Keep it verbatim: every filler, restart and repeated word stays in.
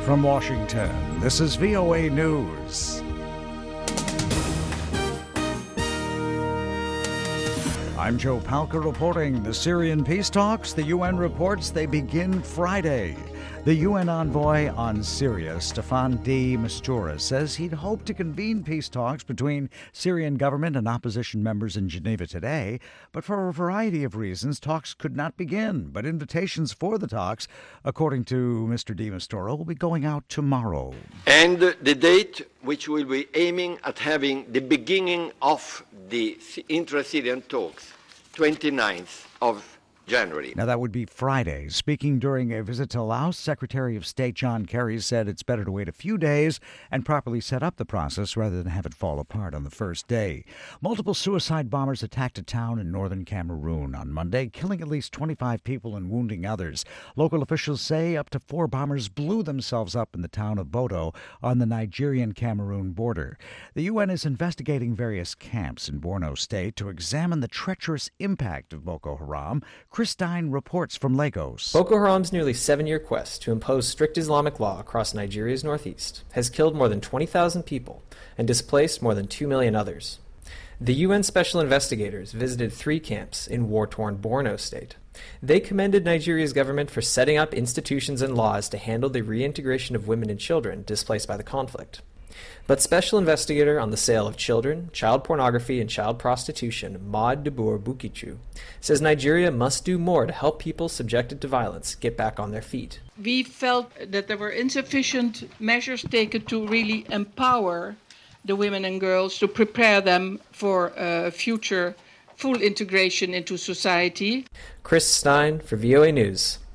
From Washington, this is V O A News. I'm Joe Palca reporting the Syrian peace talks. The U N reports they begin Friday. The U N envoy on Syria, Staffan de Mistura, says he'd hoped to convene peace talks between Syrian government and opposition members in Geneva today, but for a variety of reasons, talks could not begin. But invitations for the talks, according to Mister de Mistura, will be going out tomorrow. And the date which will be aiming at having the beginning of the intra-Syrian talks, twenty-ninth of January. Now, that would be Friday. Speaking during a visit to Laos, Secretary of State John Kerry said it's better to wait a few days and properly set up the process rather than have it fall apart on the first day. Multiple suicide bombers attacked a town in northern Cameroon on Monday, killing at least twenty-five people and wounding others. Local officials say up to four bombers blew themselves up in the town of Bodo on the Nigerian-Cameroon border. The U N is investigating various camps in Borno State to examine the treacherous impact of Boko Haram. Chris Stein reports from Lagos. Boko Haram's nearly seven-year quest to impose strict Islamic law across Nigeria's northeast has killed more than twenty thousand people and displaced more than two million others. The U N special investigators visited three camps in war-torn Borno State. They commended Nigeria's government for setting up institutions and laws to handle the reintegration of women and children displaced by the conflict. But special investigator on the sale of children, child pornography, and child prostitution, Maud Debour Bukichu, says Nigeria must do more to help people subjected to violence get back on their feet. We felt that there were insufficient measures taken to really empower the women and girls, to prepare them for uh, future full integration into society. Chris Stein for V O A News,